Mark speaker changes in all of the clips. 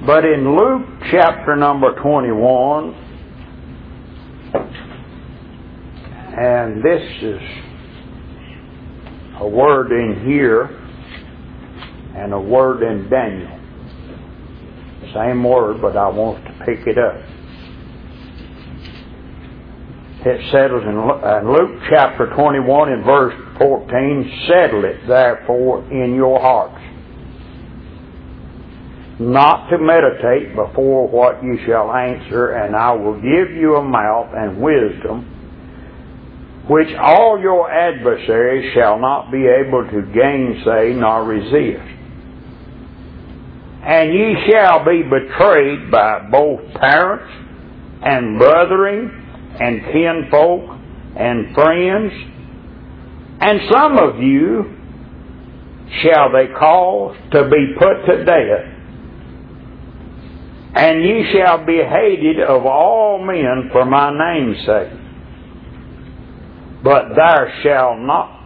Speaker 1: But in Luke chapter number 21, and this is a word in here and a word in Daniel. Same word, but I want to pick it up. It settles in Luke chapter 21 and verse 14, settle it therefore in your hearts, not to meditate before what you shall answer, and I will give you a mouth and wisdom, which all your adversaries shall not be able to gainsay nor resist. And ye shall be betrayed by both parents and brethren and kinfolk and friends, and some of you shall they cause to be put to death, and ye shall be hated of all men for my name's sake. But there shall not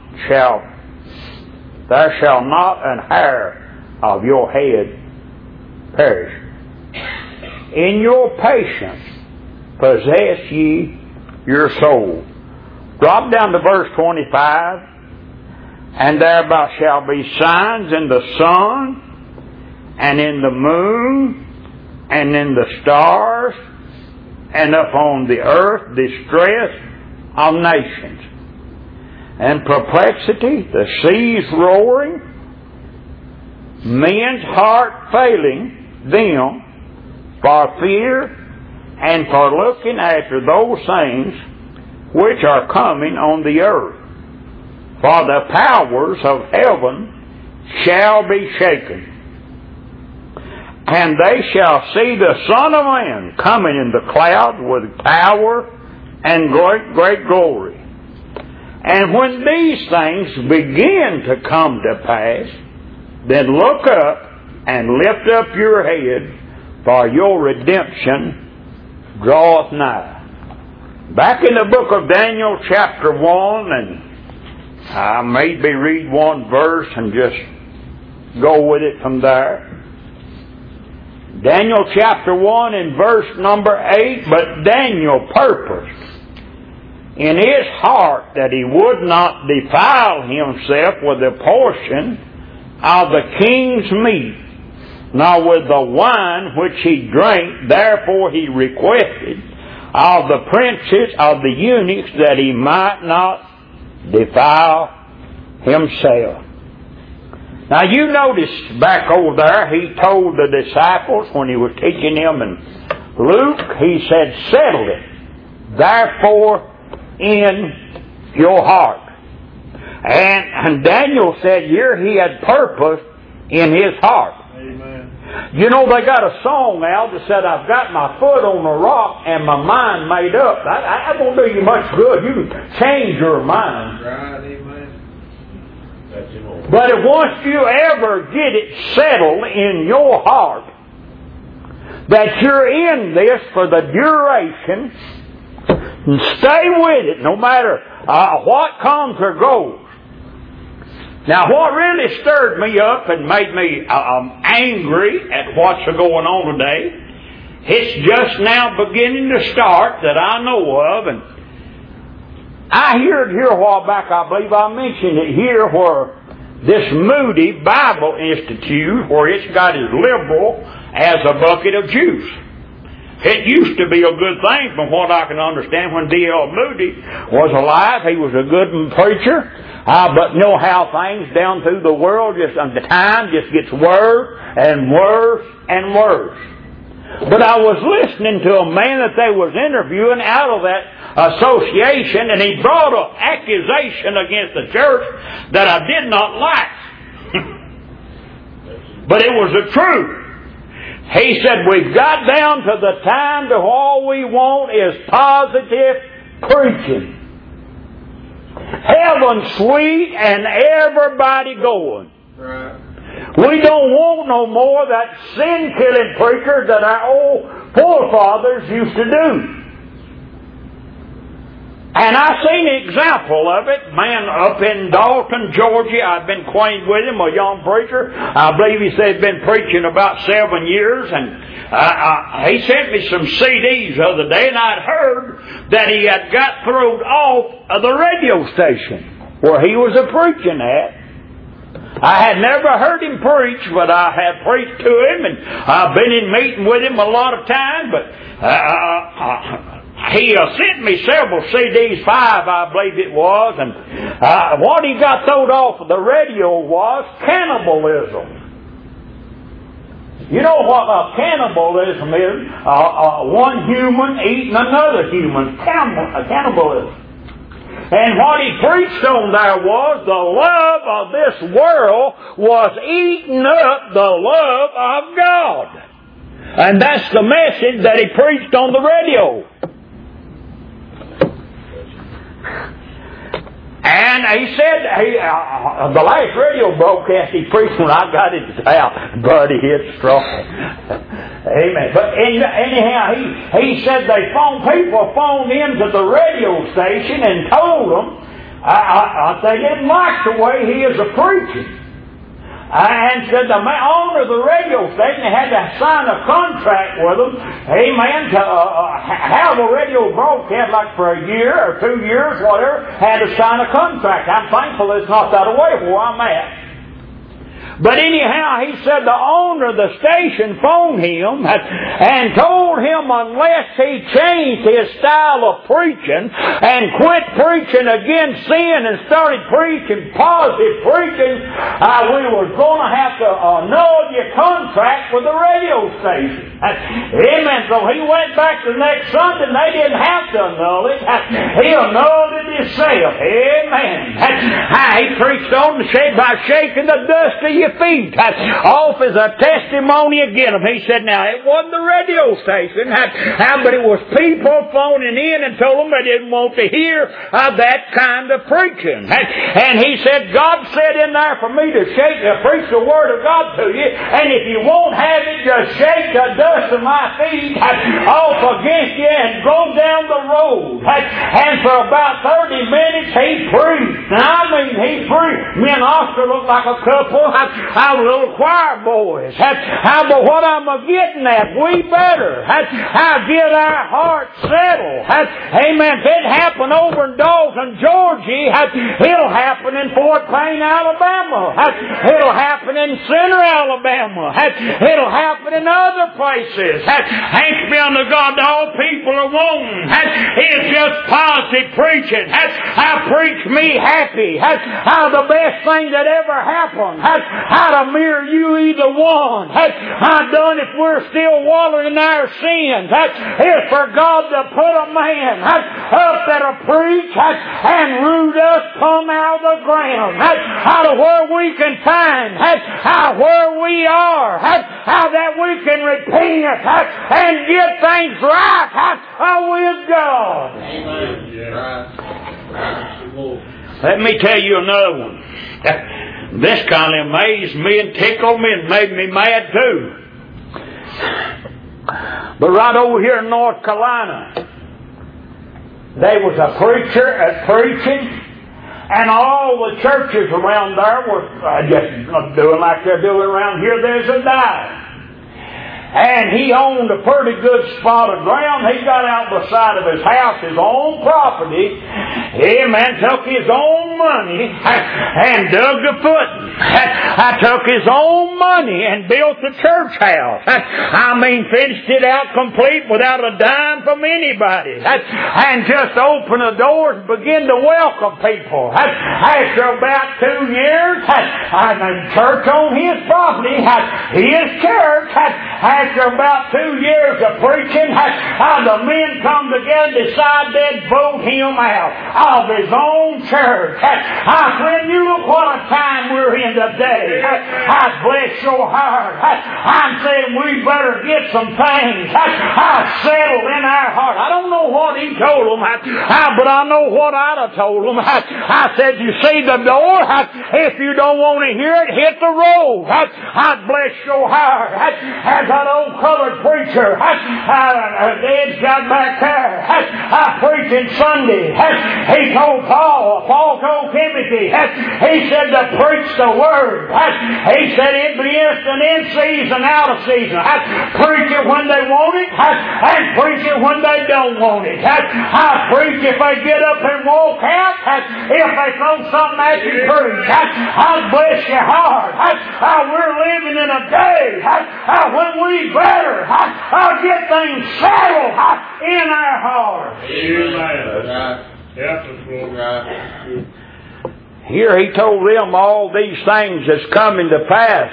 Speaker 1: an hair of your head perish. In your patience possess ye your soul. Drop down to verse 25. And there shall be signs in the sun, and in the moon, and in the stars, and upon the earth distress of nations, and perplexity, the seas roaring, men's heart failing them for fear and for looking after those things which are coming on the earth. For the powers of heaven shall be shaken. And they shall see the Son of Man coming in the cloud with power and great glory. And when these things begin to come to pass, then look up and lift up your head, for your redemption draweth nigh. Back in the book of Daniel chapter 1, and I maybe read one verse and just go with it from there. Daniel chapter 1 and verse number 8, but Daniel purposed in his heart that he would not defile himself with a portion of the king's meat, nor with the wine which he drank. Therefore he requested of the princes of the eunuchs that he might not defile himself. Now you notice back over there, he told the disciples when he was teaching them in Luke, he said, settle it therefore in your heart. And Daniel said here he had purpose in his heart.
Speaker 2: Amen.
Speaker 1: You know, they got a song out that said, I've got my foot on the rock and my mind made up. That won't do you much good. You can change your mind.
Speaker 2: Right, amen.
Speaker 1: But if once you ever get it settled in your heart that you're in this for the duration, and stay with it no matter what comes or goes. Now, what really stirred me up and made me angry at what's going on today, it's just now beginning to start that I know of, and I heard here a while back, I believe I mentioned it here, where this Moody Bible Institute, where it's got as liberal as a bucket of juice. It used to be a good thing from what I can understand when D.L. Moody was alive. He was a good preacher. But know how things down through the world, just the time just gets worse and worse and worse. But I was listening to a man that they was interviewing out of that association, and he brought an accusation against the church that I did not like. But it was the truth. He said, we've got down to the time to all we want is positive preaching. Heaven sweet and everybody going.
Speaker 2: Right.
Speaker 1: We don't want no more of that sin-killing preachers that our old forefathers used to do. And I seen an example of it. Man up in Dalton, Georgia, I've been acquainted with him, a young preacher. I believe he said he'd been preaching about 7 years, and he sent me some CDs the other day, and I'd heard that he had got thrown off of the radio station where he was preaching at. I had never heard him preach, but I had preached to him, and I've been in meeting with him a lot of times, but he sent me several CDs, 5 I believe it was, and what he got thrown off of the radio was cannibalism. You know what cannibalism is? One human eating another human. Cannibalism. And what he preached on there was the love of this world was eating up the love of God. And that's the message that he preached on the radio. And he said, the last radio broadcast he preached when I got it out, buddy, it's strong. Amen. But anyhow, he said people phoned into the radio station and told them they didn't like the way he is preaching. And said the owner of the radio station had to sign a contract with them, amen, to have a radio broadcast like for a year or 2 years, whatever, had to sign a contract. I'm thankful it's not that way where I'm at. But anyhow, he said the owner of the station phoned him and told him unless he changed his style of preaching and quit preaching against sin and started preaching positive preaching, we were going to have to annul your contract with the radio station. Amen. So he went back the next Sunday and they didn't have to annul it. He annulled it himself. Amen. He preached on by shaking the dust of your feet off as a testimony against him. He said, now, it wasn't the radio station, but it was people phoning in and told them they didn't want to hear that kind of preaching. And he said, God said in there for me to preach the Word of God to you, and if you won't have it, just shake the dust of my feet off against you and go down the road. And for about 30 minutes, he preached. Now, I mean, he preached. Me and Oscar looked like a couple. Our little choir boys. But what I'm getting at, we better get our hearts settled. Amen. If it happened over in Dalton, Georgia, it'll happen in Fort Payne, Alabama. It'll happen in Center, Alabama. It'll happen in other places. Thanks be unto God, all people are wanting. It's just positive preaching. Preach me happy. The best thing that ever happened. How to mirror you either one. How done if we're still wallowing in our sins. It's for God to put a man up that'll preach and root us come out of the ground. Out of where we can find where we are. How that we can repent and get things right with God. Amen. Yeah. Let me tell you another one. This kind of amazed me and tickled me and made me mad too. But right over here in North Carolina, there was a preacher preaching, and all the churches around there were just doing like they're doing around here. There's a dive. And he owned a pretty good spot of ground. He got out beside of his house, his own property. Amen. Took his own money and dug the footing. I took his own money and built the church house. Finished it out complete without a dime from anybody. And just opened the doors and began to welcome people. After about 2 years, church on his property, his church, after about 2 years of preaching, the men come together and decide they'd vote him out of his own church. Friend, you look what a time we're in today. Bless your heart. I'm saying we better get some things settled in our heart. I don't know what he told them, but I know what I'd have told them. I said, you see the door? If you don't want to hear it, hit the road. Bless your heart. There's that old colored preacher. Dad's got back there. Preaching Sunday. He told Paul told Timothy. He said to preach the Word. He said it'd be instant in season, out of season. Preach it when they want it, and preach it when they don't want it. Preach if they get up and walk out. If they throw something at you, preach. God bless your heart. We're living in a day when we better get things settled in our hearts.
Speaker 2: Amen.
Speaker 1: Here he told them all these things that's coming to pass.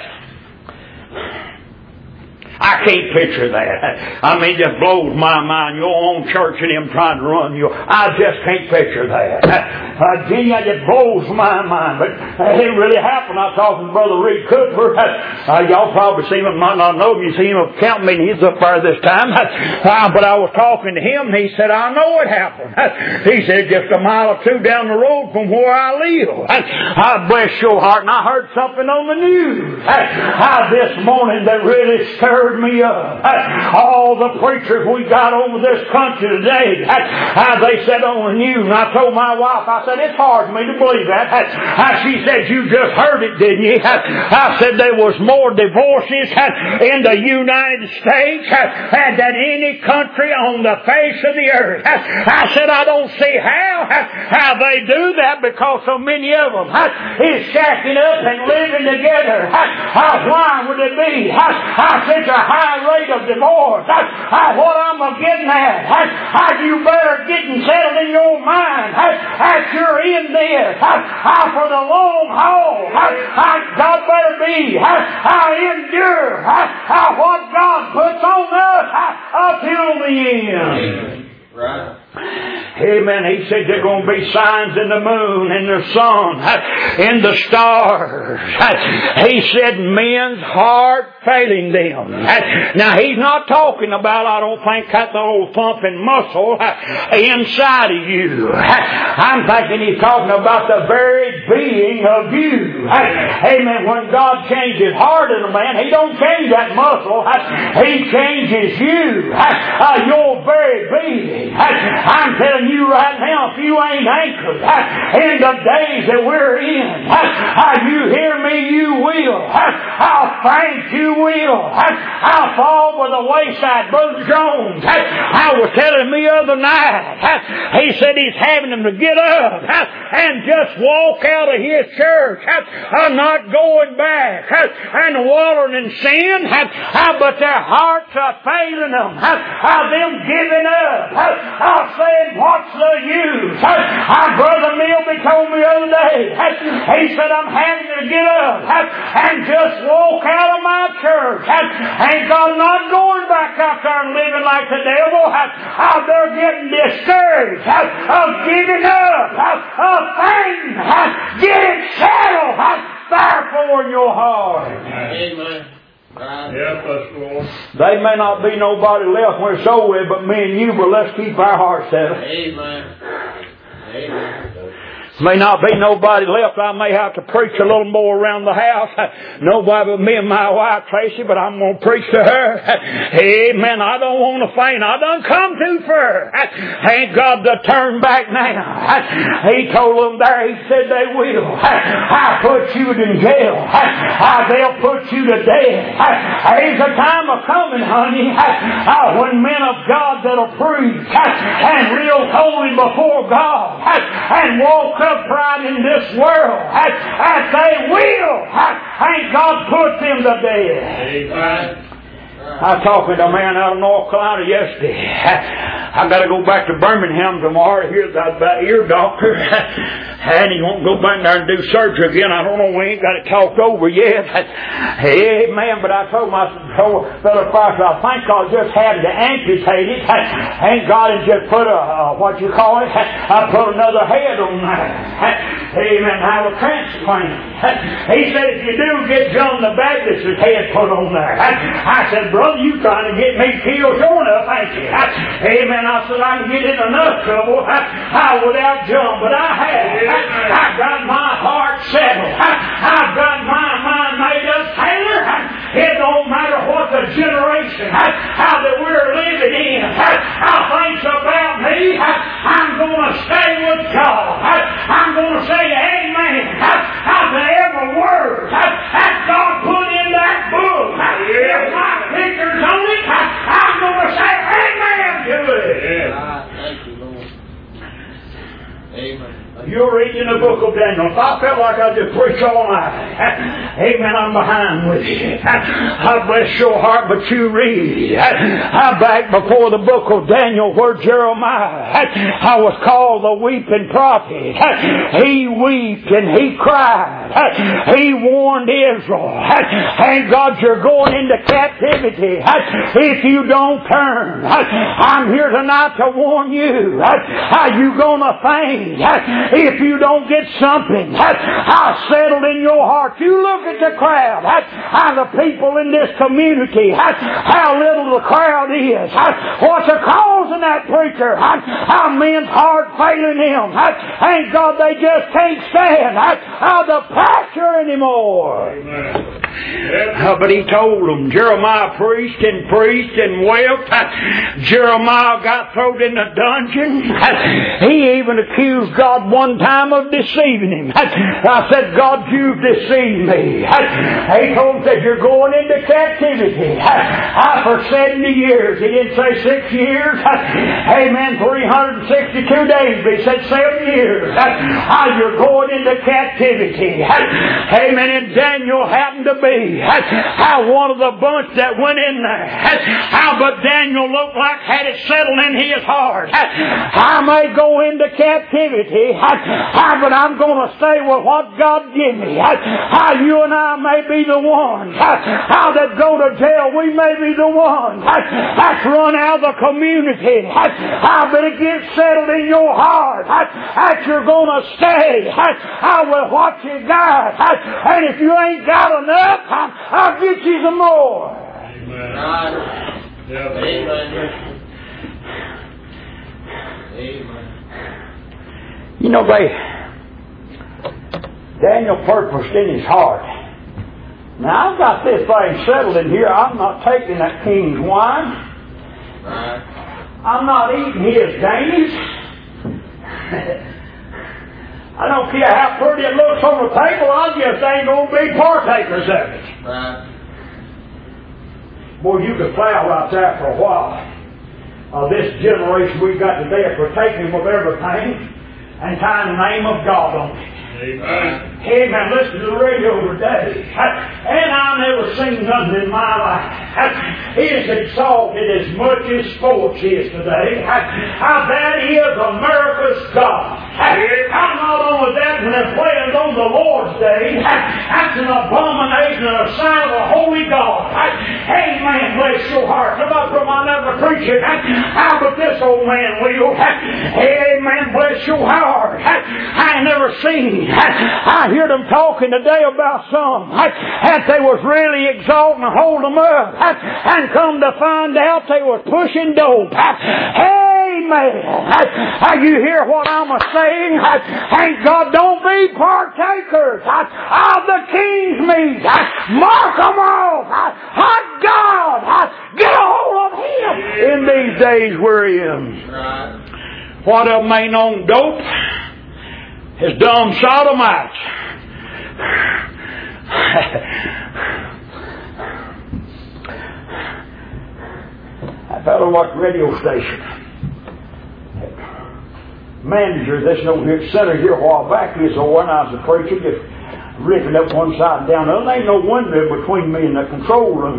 Speaker 1: I can't picture that. I mean, it just blows my mind. Your own church and them trying to run you. I just can't picture that. Gee, it blows my mind. But it really happened. I was talking to Brother Reed Cooper. Y'all probably seen him, might not know him. You see him at camp meeting. He's up there this time. But I was talking to him. He said, I know it happened. He said, just a mile or two down the road from where I live. I bless your heart. And I heard something on the news this morning that really stirred me up. All the preachers we got over this country today, they said on the news, and I told my wife, I said, it's hard for me to believe that. She said, you just heard it, didn't you? I said, there was more divorces in the United States than any country on the face of the earth. I said, I don't see how they do that, because so many of them is shacking up and living together. Why would it be? Such a high rate of divorce. What I'm getting at, you better get settled in your mind that you're in this for the long haul. God better be endure what God puts on us until the end.
Speaker 2: Right.
Speaker 1: Amen. He said there are going to be signs in the moon, in the sun, in the stars. He said men's heart failing them. Now he's not talking about, I don't think, that the old thumping muscle inside of you. I'm thinking he's talking about the very being of you. Amen. When God changes heart in a man, He don't change that muscle. He changes you. Your very being. I'm telling you right now, if you ain't anchored in the days that we're in, you hear me, you will. I'll think you will. I'll fall by the wayside. Brother Jones, I was telling me the other night, he said he's having them to get up and just walk out of his church. I'm not going back and wallowing in sin, but their hearts are failing them. Them giving up. Saying, what's the use? Brother Milby told me the other day, he said, I'm having to get up and just walk out of my church. Ain't God not going back out there and living like the devil? They're getting discouraged of giving up, of fainting. Get it settled. Therefore in your heart.
Speaker 2: Amen.
Speaker 3: Help us, Lord.
Speaker 1: They may not be nobody left when it's over with, but me and you, but let's keep our hearts settled.
Speaker 2: Amen. Amen.
Speaker 1: May not be nobody left. I may have to preach a little more around the house. Nobody but me and my wife, Tracy, but I'm going to preach to her. Amen. I don't want to faint. I done come too far. Ain't God to turn back now. He told them there, He said they will. I'll put you in jail. They'll put you to death. There's a time of coming, honey, when men of God that'll preach and real holy before God and walk upright in this world, as they will. Ain't God put them to death.
Speaker 2: Amen.
Speaker 1: I talked with a man out of North Carolina yesterday. I got to go back to Birmingham tomorrow to hear that ear doctor. And he won't go back there and do surgery again. I don't know. We ain't got it talked over yet. Amen. But I told my fellow Christ, I think I'll just have to amputate it. Ain't God and just put what you call it? I put another head on there. Amen. Have a transplant. He said, if you do get John the Baptist's head put on there. I said, brother, you trying to get me killed? Sure enough, ain't you? Amen. I said, I can get in enough trouble without John, but I have. I've got my heart settled. I've got my mind made up, Taylor. It don't matter what the generation book of Daniel. If I felt like I just preach all night, amen, I'm behind with you. I bless your heart, but you read. I'm back before the book of Daniel where Jeremiah, I was called the weeping prophet. He wept and he cried. He warned Israel. Thank God you're going into captivity. If you don't turn, I'm here tonight to warn you. How you gonna faint if you don't get something settled in your heart? You look at the crowd, how the people in this community, how little the crowd is. What's the cause of that preacher? How men's heart failing him. Thank God they just can't stand the pastor anymore. But he told them, Jeremiah preached and wept. Jeremiah got thrown in the dungeon. He even accused God one time of deceiving him. I said, God, you've deceived me. He told him that you're going into captivity. For 70 years. He didn't say 6 years. Amen. 362 days. But he said 7 years. You're going into captivity. Amen. And Daniel happened to be one of the bunch that went in there. But Daniel looked like had it settled in his heart. I may go into captivity, but I'm going to stay with what God gave me. You and I may be the ones that go to jail. We may be the ones that's run out of the community. But it gets settled in your heart that you're going to stay with what you got. And if you ain't got enough, I'll get you some more.
Speaker 2: Amen. Amen. Amen.
Speaker 1: You know, Daniel purposed in his heart. Now, I've got this thing settled in here. I'm not taking that king's wine. I'm not eating his dainties. I don't care how pretty it looks on the table. I just ain't going to be partakers of it. Boy, you could plow right there for a while. This generation we've got today is partaking of everything and tying the name of God on it. Amen. Amen. Listen to the radio today. And I've never seen nothing in my life. It's exalted as much as sports is today. That is America's God. Not only that, when they're playing on the Lord's Day, that's an abomination and a sign of the Holy God. Amen. Bless your heart. Somebody might never preach it. But this old man will. Amen. Bless your heart. I ain't never seen. I hear them talking today about some that they was really exalting and holding them up, and come to find out they was pushing dope. Amen. You hear what I'm saying? Thank God, don't be partakers of the king's meat. Mark them off. God, get a hold of him in these days we're in. What of them ain't on dope? His dumb sodomites. I fellow watched the radio station. Manager, this no here center here a while back, is when I was a preacher, just ripping up one side and down the other. There ain't no window between me and the control room.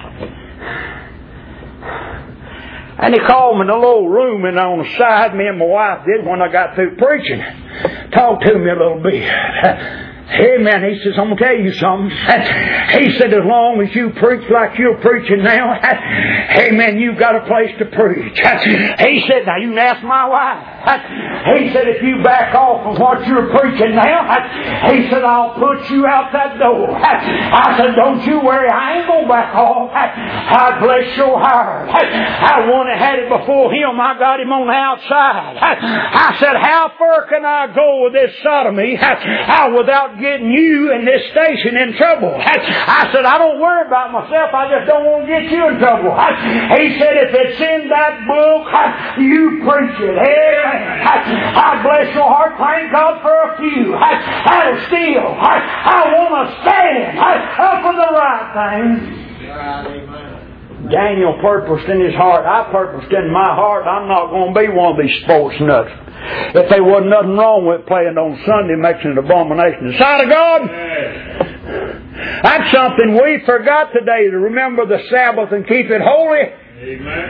Speaker 1: And he called me in a little room and on the side, me and my wife did when I got through preaching. Talked to me a little bit. Amen. He says, I'm going to tell you something. He said, as long as you preach like you're preaching now, amen, you've got a place to preach. He said, now you can ask my wife. He said, if you back off from what you're preaching now, he said, I'll put you out that door. I said, don't you worry, I ain't going to back off. I bless your heart. I one that had it before him, I got him on the outside. I said, how far can I go with this sodomy without getting you and this station in trouble? I said, I don't worry about myself. I just don't want to get you in trouble. He said, if it's in that book, you preach it. Amen. I bless your heart. Thank God for a few. That'll still. I want to stand up for the right thing. Daniel purposed in his heart. I purposed in my heart I'm not going to be one of these sports nuts. If there wasn't nothing wrong with playing on Sunday makes an abomination in the sight of God. That's something we forgot today, to remember the Sabbath and keep it holy.
Speaker 3: Amen.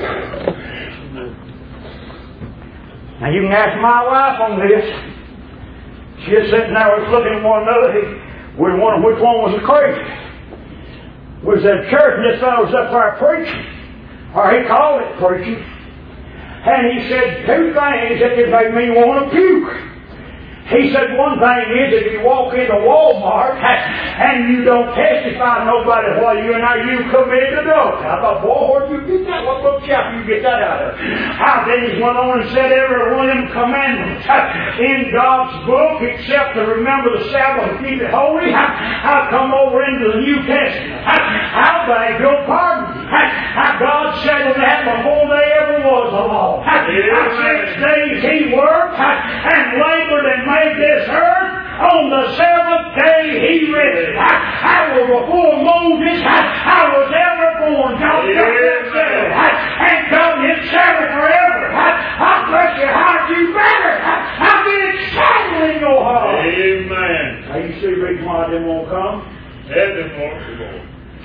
Speaker 1: Now you can ask my wife on this. She's sitting there looking at one another. We wondered which one was the craziest. We was at church and this fellow was up there preaching. Or he called it preaching. And he said two things that could make me want to puke. He said one thing is if you walk into Walmart and you don't testify to nobody while you're in there, you commit adultery. I thought, boy, where'd you get that? What book chapter you get that out of? Then he went on and said every one of them commandments in God's book except to remember the Sabbath and keep it holy. I'll come over into the New Testament. I'll beg your pardon. God settled that before there ever was a law. 6 days he worked and labored and made this earth. On the 7th day he rested. I was before Moses. I was ever born. God said, and God is settled forever. I bless you. How'd you better? I've been settled in your heart.
Speaker 3: Amen.
Speaker 1: Now you see the reason why I didn't want to come?
Speaker 3: Heaven wants the Lord.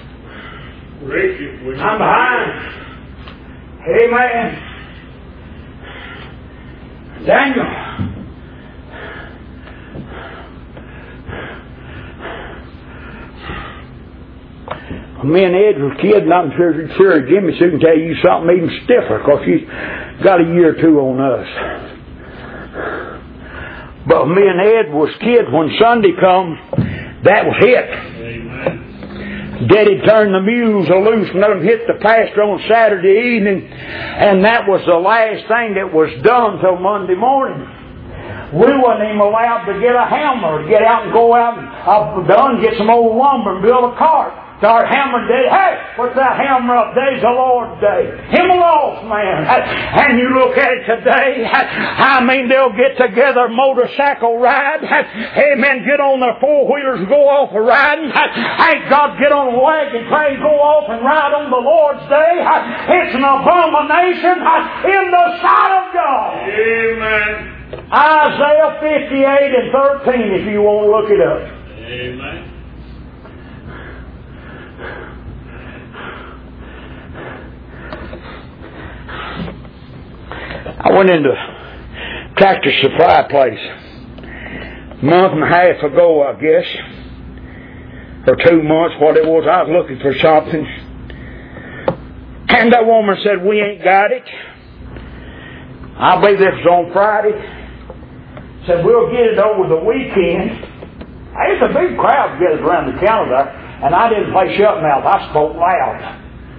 Speaker 1: I'm behind. Amen. Daniel. Me and Ed was kids, and I'm sure Jimmy Sue can tell you something even stiffer, because she's got a year or two on us. But me and Ed was kids when Sunday come, that was it.
Speaker 3: Amen.
Speaker 1: Daddy turned the mules loose and let them hit the pasture on Saturday evening, and that was the last thing that was done till Monday morning. We wasn't even allowed to get a hammer, get out and go out and get some old lumber and build a cart. Start hammering, Daddy. Hey, what's that hammer up? Today's the Lord's day. Him a lost man. And you look at it today, I mean, they'll get together, motorcycle ride. Amen. Get on their four-wheelers and go off a riding. Thank God, get on a wagon train, go off and ride on the Lord's day. It's an abomination in the sight of God.
Speaker 3: Amen.
Speaker 1: Isaiah 58 and 13, if you want to look it up.
Speaker 3: Amen.
Speaker 1: I went into Tractor Supply place a month and a half ago, I guess, or 2 months, what it was. I was looking for something, and that woman said, "We ain't got it." I believe this was on Friday. Said, "We'll get it over the weekend." There's a big crowd gathered around the counter there, and I didn't play shut mouth. I spoke loud.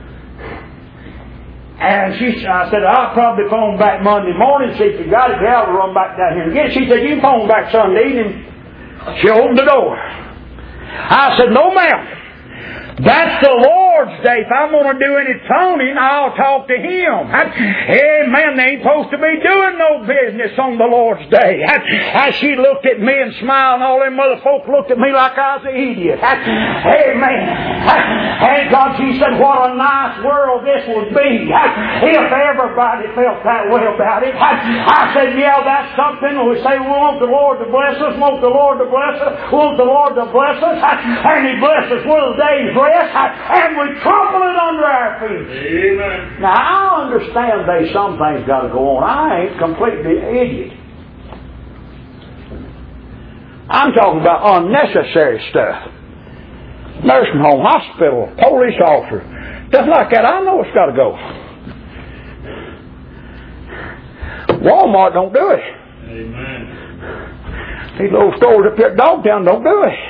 Speaker 1: And I said, "I'll probably phone back Monday morning, see if you got it. I'll run back down here and get it." She said, "You can phone back Sunday evening." She opened the door. I said, "No, ma'am. That's the Lord's day. If I'm going to do any phoning, I'll talk to Him." Amen. They ain't supposed to be doing no business on the Lord's day. As she looked at me and smiled, and all them other folk looked at me like I was an idiot. Amen. Thank God, she said, "What a nice world this would be if everybody felt that way about it." I said, "Yeah, that's something." We say we want the Lord to bless us, want the Lord to bless us, want the Lord to bless us, and He blesses with a day's rest. And we trample it under our feet.
Speaker 3: Amen.
Speaker 1: Now, I understand there's some things got to go on. I ain't completely idiot. I'm talking about unnecessary stuff. Nursing home, hospital, police officer, stuff like that. I know it's got to go. Walmart don't do it.
Speaker 3: Amen.
Speaker 1: These little stores up here at Dogtown don't do it.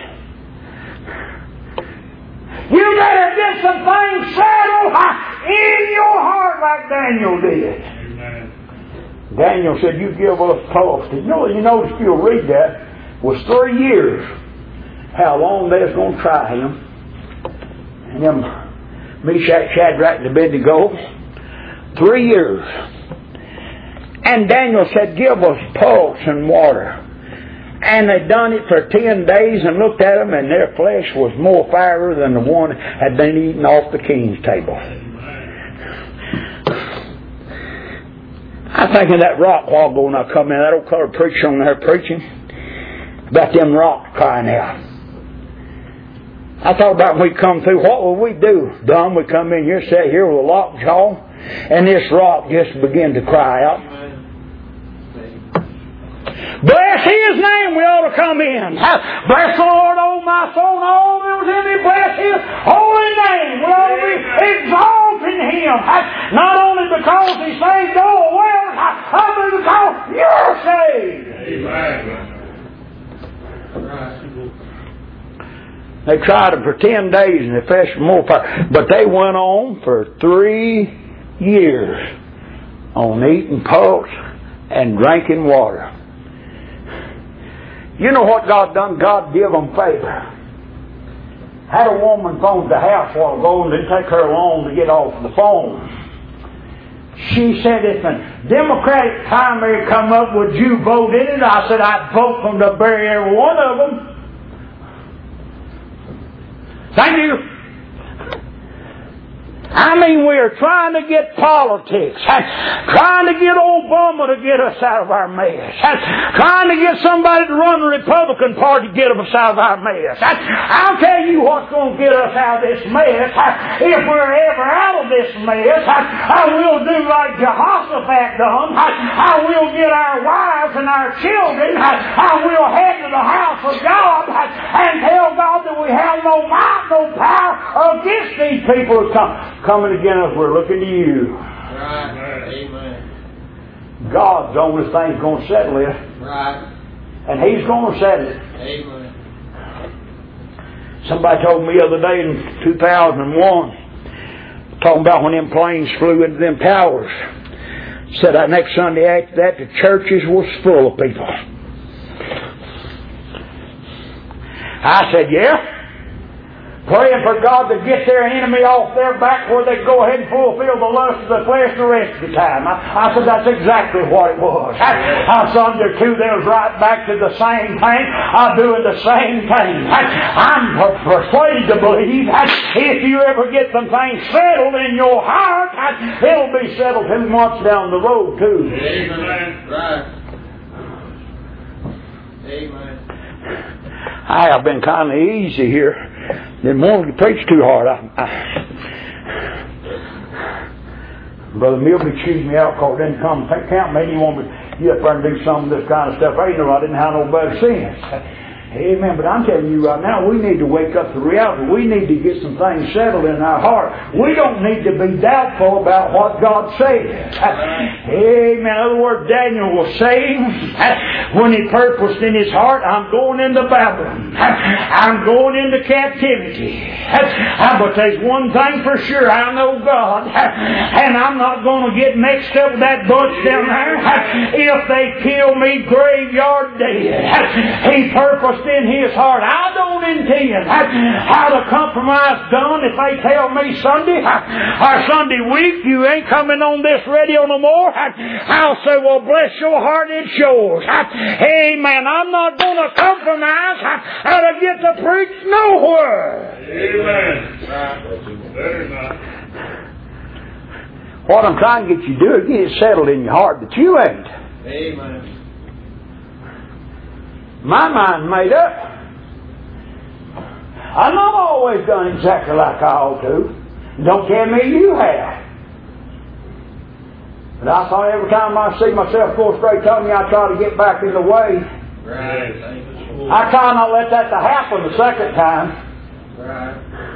Speaker 1: You better get some things settled in your heart like Daniel did.
Speaker 3: Amen.
Speaker 1: Daniel said, "You give us post." You notice you'll read that was 3 years. How long they was going to try him. And them Meshach, Shadrach, and Abednego. 3 years. And Daniel said, "Give us pulse and water." And they done it for 10 days and looked at them, and their flesh was more fiery than the one had been eaten off the king's table. I think of that rock a while ago when I come in. That old colored preacher on there preaching about them rocks crying out. I thought about when we come through, what will we do? Dumb, we come in here, sit here with a lockjaw, and this rock just begin to cry out. Bless His name, we ought to come in. Bless the Lord, oh my soul, and all that was in me. Bless His holy name. We ought to be exalting Him. Not only because He saved all well, but because you're saved.
Speaker 3: Amen.
Speaker 1: They tried it for 10 days and they fasted for more power. But they went on for 3 years on eating pulse and drinking water. You know what God done? God give them favor. Had a woman phone the house a while ago and didn't take her long to get off the phone. She said, if a Democratic primary come up, would you vote in it? I said, I'd vote for them to bury every one of them. Thank you. I mean, we're trying to get politics. Trying to get Obama to get us out of our mess. Trying to get somebody to run the Republican Party to get us out of our mess. I'll tell you what's going to get us out of this mess. If we're ever out of this mess, I will do like Jehoshaphat done. I will get our wives and our children. I will head to the house of God and tell God that we have no might, no power against these people who coming against us. We're looking to you.
Speaker 2: Right. Amen.
Speaker 1: God's the only thing that's going to settle it.
Speaker 2: Right.
Speaker 1: And He's going to settle it.
Speaker 2: Amen.
Speaker 1: Somebody told me the other day in 2001, talking about when them planes flew into them towers, said that next Sunday after that the churches was full of people. I said, yeah. Praying for God to get their enemy off their back where they go ahead and fulfill the lust of the flesh the rest of the time. I said that's exactly what it was. I saw there too, they was right back to the same thing. I'm doing the same thing. I'm persuaded to believe that if you ever get some things settled in your heart, it'll be settled 2 months down the road too.
Speaker 2: Amen. Right. Amen.
Speaker 1: I have been kind of easy here. Didn't want to preach too hard. Brother Milby chewed me out because didn't come count me. You want me to get up there and do some of this kind of stuff. I didn't have no better sense. Amen. But I'm telling you right now, we need to wake up to reality. We need to get some things settled in our heart. We don't need to be doubtful about what God says. Amen. In other words, Daniel was saying when he purposed in his heart, I'm going into Babylon. I'm going into captivity. But there's one thing for sure. I know God. And I'm not going to get mixed up with that bunch down there. If they kill me graveyard dead. He purposed in his heart, I don't intend how to compromise done if they tell me Sunday or Sunday week you ain't coming on this radio no more. I'll say, well, bless your heart, it's yours. Amen. I'm not going to compromise how to get to preach nowhere.
Speaker 3: Amen. Better not.
Speaker 1: What I'm trying to get you to do is get it settled in your heart that you ain't.
Speaker 2: Amen.
Speaker 1: My mind made up. I've not always done exactly like I ought to. Don't tell me you have. But I thought every time I see myself go straight to me, I try to get back in the way.
Speaker 2: Right.
Speaker 1: I try not to let that to happen the second time.
Speaker 2: Right.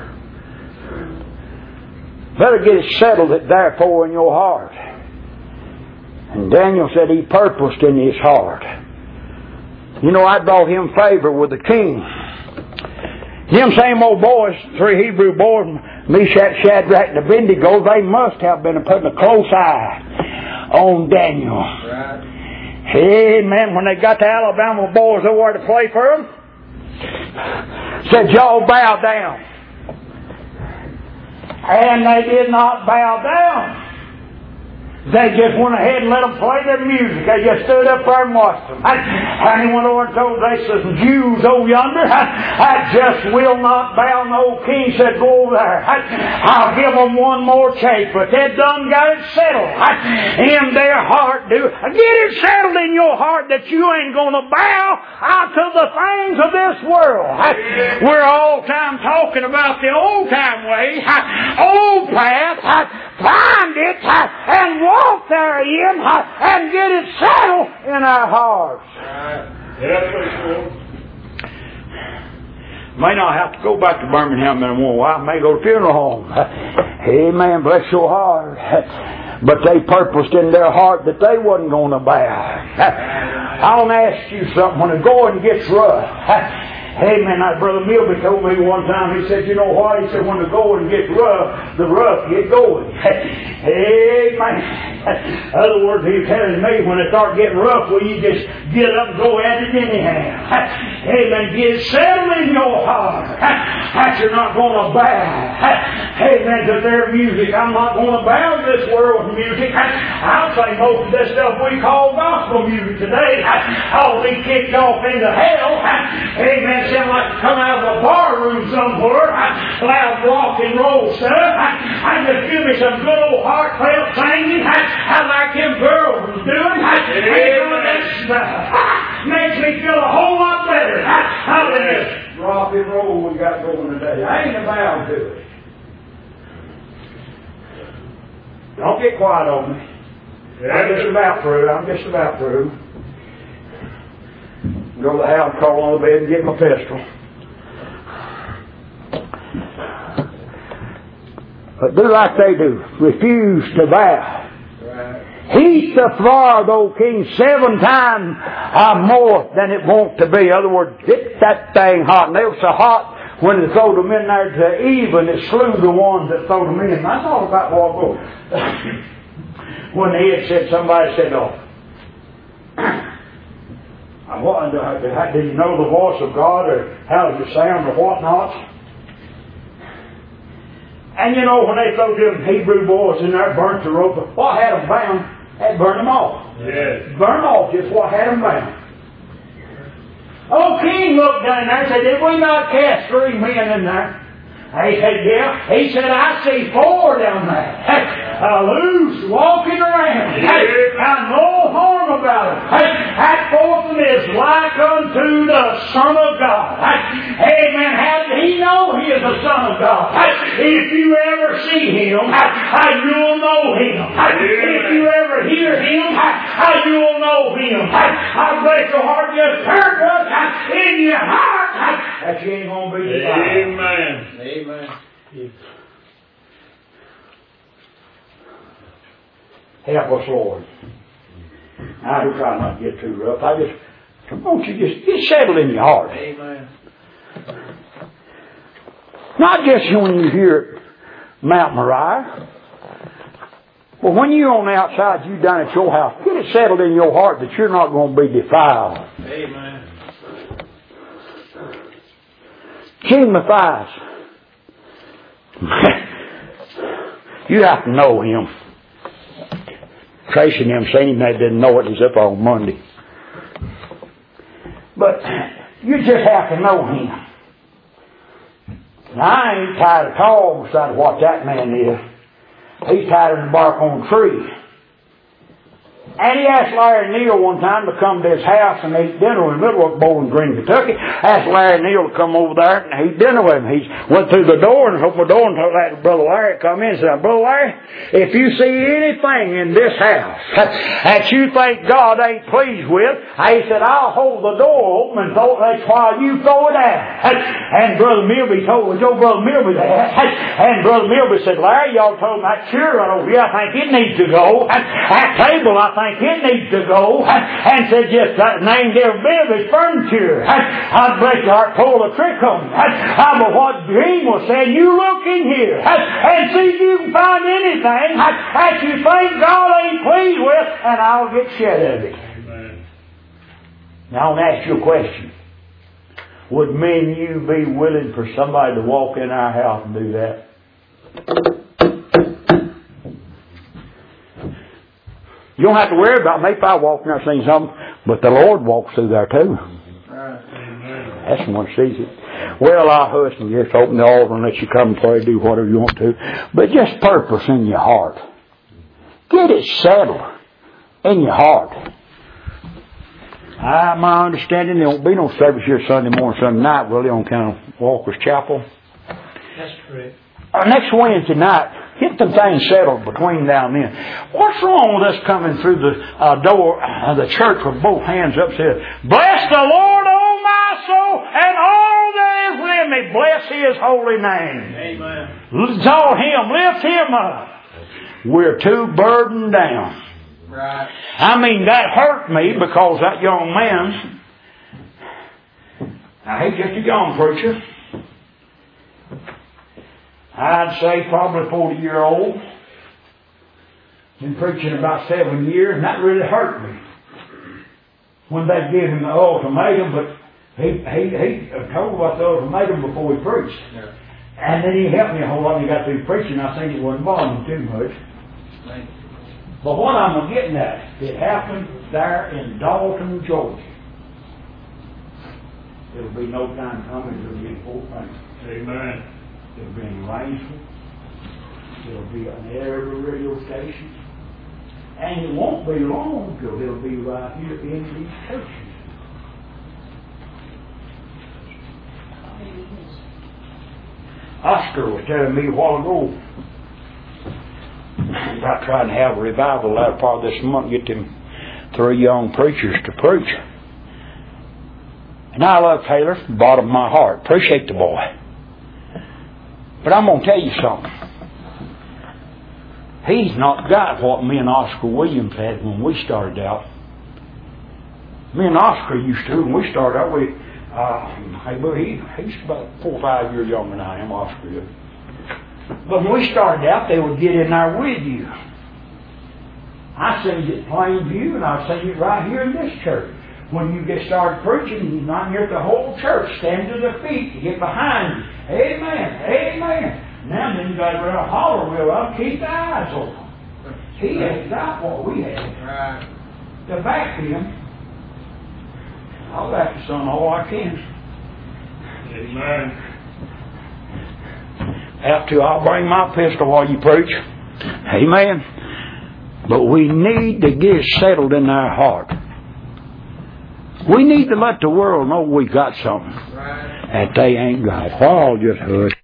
Speaker 1: Better get it settled that therefore in your heart. And Daniel said he purposed in his heart. You know, I brought him favor with the king. Them same old boys, 3 Hebrew boys, Meshach, Shadrach, and Abednego, they must have been putting a close eye on Daniel.
Speaker 2: Right.
Speaker 1: Amen. When they got the Alabama boys over to play for them, said, y'all bow down. And they did not bow down. They just went ahead and let them play their music. They just stood up there and watched them. And he went over and told they said, Jews over yonder, I just will not bow. And the old king said, go over there. I'll give them one more chance. But they done got it settled in their heart. Get it settled in your heart that you ain't going to bow out to the things of this world. We're all time talking about the old time way, old path. Find it and walk therein and get it settled in our hearts. May not have to go back to Birmingham in a while. I may go to funeral home. Amen. Bless your heart. But they purposed in their heart that they wasn't going to bow. I want to ask you something. When the going gets rough, amen. Like Brother Milby told me one time, he said, you know what? He said, when the going gets rough, the rough get going. Amen. In other words, he's telling me, when it starts getting rough, well, you just get up and go at it anyhow. Amen. Get settled in your heart that you're not going to bow. Amen. To their music. I'm not going to bow to this world's music. I'll say most of this stuff we call gospel music today ought to be kicked off into hell. Amen. Sound like to come out of a bar room somewhere, loud rock and roll stuff. I just give me some good old heartfelt singing. I like them girls was doing. That makes me feel a whole lot better. How than this rock and roll we got going today. I ain't about to it. Don't get quiet on me. I'm just about through. Go to the house, crawl on the bed, and get my pistol. But do like they do. Refuse to bow. Right. Heat the floor, though, king, 7 times more than it wants to be. In other words, get that thing hot. And they were so hot when they throw them in there to even it slew the ones that throw them in. I thought about what when they had said, somebody said, did you know the voice of God, or how does it sound, or whatnot? And you know, when they throw them Hebrew boys in there, burnt the rope, what had them bound? That burned them off. Yes. Burned off just what had them bound. Old king looked down there and said, did we not cast 3 men in there? He said, yeah. He said, I see 4 down there. Loose, walking around. And no harm about it. That 4th one is like unto the Son of God. Amen. How did he know he is the Son of God? If you ever see him, you'll know him. If you ever hear him, you'll know him. I bless your heart, just purpose in your heart that you ain't going to be defiled.
Speaker 3: Amen.
Speaker 2: Amen.
Speaker 1: Help us, Lord. I do try not to get too rough. Won't you just get settled in your heart.
Speaker 2: Amen.
Speaker 1: Not just when you hear Mount Moriah. But when you're on the outside, you down at your house, get it settled in your heart that you're not going to be defiled.
Speaker 2: Amen.
Speaker 1: King Matthias. You have to know him. Tracy and them seen him, they didn't know it. He's up on Monday. But you just have to know him. Now, I ain't tired of all beside of what that man is. He's tired of the bark on a tree. And he asked Larry Neal one time to come to his house and eat dinner in the middle of Bowling Green, Kentucky. Asked Larry Neal to come over there and eat dinner with him. He went through the door and opened the door and told Brother Larry to come in and said, Brother Larry, if you see anything in this house that you think God ain't pleased with, he said, I'll hold the door open and that's why you throw it out. And Brother Milby told Joe Brother Milby that. And Brother Milby said, Larry, y'all told him that chair right over here, I think it needs to go. That table, I think it needs to go. And said, just named every bit of his furniture. I'd bless your heart, pull a trick on me. But what Dream was saying, you look in here and see if you can find anything that you think God ain't pleased with, and I'll get shed of it.
Speaker 3: Amen.
Speaker 1: Now I want to ask you a question. Would me and you be willing for somebody to walk in our house and do that? You don't have to worry about me if I walk in there and see something, but the Lord walks through there too. That's the one that sees it. Well, our husband just open the altar and let you come and pray, do whatever you want to. But just purpose in your heart. Get it settled in your heart. My understanding, there won't be no service here Sunday morning, Sunday night, really, on account of Walker's Chapel.
Speaker 2: That's correct.
Speaker 1: Next Wednesday night, get them things settled between now and then. What's wrong with us coming through the door of the church with both hands up, saying, "Bless the Lord, O my soul, and all that is within me. Bless His holy name."
Speaker 2: Amen.
Speaker 1: Exalt Him, lift Him up. We're too burdened down.
Speaker 2: Right.
Speaker 1: I mean, that hurt me because that young man, now he's just a young preacher. I'd say probably 40-year-old. Been preaching about 7 years, and that really hurt me. When they gave him the ultimatum, but he told about the ultimatum before he preached.
Speaker 2: Yeah.
Speaker 1: And then he helped me a whole lot when he got through preaching. I think it wasn't bothering him too much.
Speaker 2: Thank you.
Speaker 1: But what I'm getting at, it happened there in Dalton, Georgia. There'll be no time coming to be Fort Franklin.
Speaker 3: Amen.
Speaker 1: It'll be in Rainsville. It'll be on every radio station. And it won't be long till it'll be right here in these churches. Oscar was telling me a while ago about trying to have a revival the latter part of this month, get them 3 young preachers to preach. And I love Taylor from the bottom of my heart. Appreciate the boy. But I'm going to tell you something. He's not got what me and Oscar Williams had when we started out. Me and Oscar used to, when we started out, he's about 4 or 5 years younger than I am, Oscar is. But when we started out, they would get in there with you. I seen it plain view, and I've seen it right here in this church. When you get started preaching, you not hear the whole church stand to their feet to get behind you. Amen, amen. Now then you got to run a holler wheel up, keep the eyes open. He ain't got what we had.
Speaker 2: Right.
Speaker 1: To back him, I'll back the son all I can.
Speaker 3: Amen.
Speaker 1: Have to, I'll bring my pistol while you preach. Amen. But we need to get it settled in our heart. We need to let the world know we got something.
Speaker 2: Right.
Speaker 1: And they ain't got it. I'll just hush.